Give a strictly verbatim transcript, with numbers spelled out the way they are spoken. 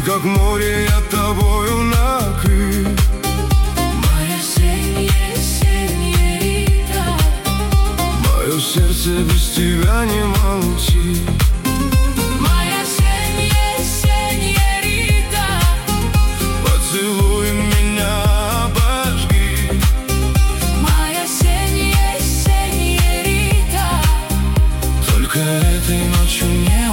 как море, я тобою накрыт. Моя сенья, сеньорита, Мое сердце без тебя не молчит. моя сенья, сеньорита, Поцелуй меня, обожги. моя сенья, сеньорита, Только этой ночью не